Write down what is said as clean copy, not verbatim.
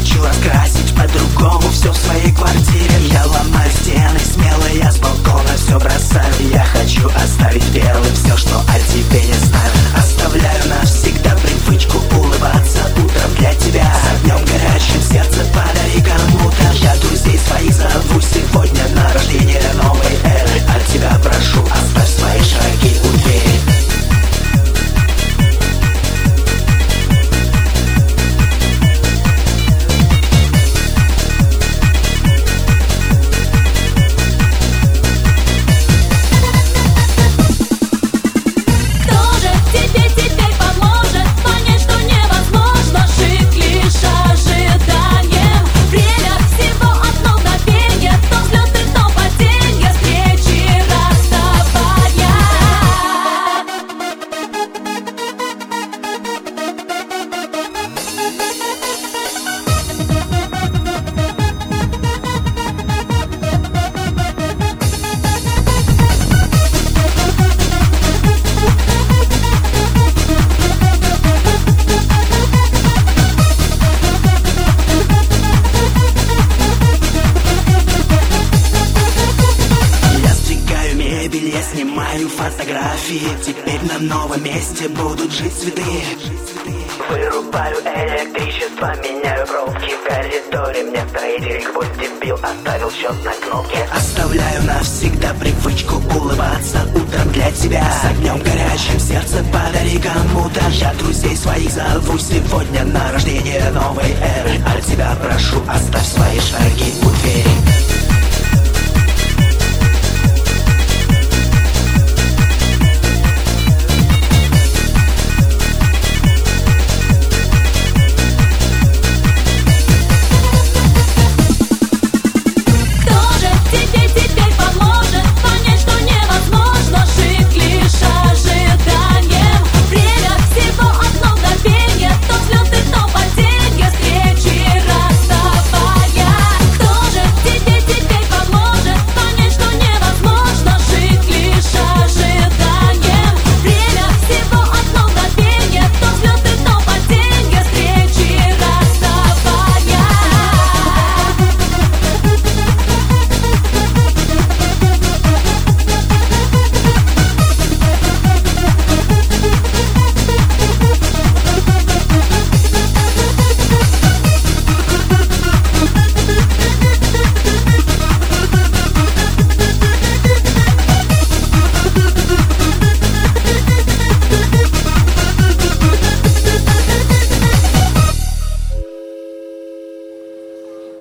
хочу раскрасить по-другому все в своей квартире. Я ломаю стены смело, я с балкона все бросаю. Я хочу оставить белым все, что о тебе не знаю. Оставляю навсегда привычку улыбаться утром для тебя. С огнем горячим в сердце подари кому-то. Я друзей своих зову сегодня на рождение новой эры. От тебя прошу, оставь свои шаги у двери. Я снимаю фотографии, теперь на новом месте будут жить цветы. Вырубаю электричество, меняю проводки в коридоре. Мне строитель гвоздь дебил оставил счет на кнопке. Оставляю навсегда привычку улыбаться утром для тебя. С огнем горячим в сердце подари кому-то. Я друзей своих зову сегодня на рождение новой эры. От тебя прошу, оставь свои шаги у двери.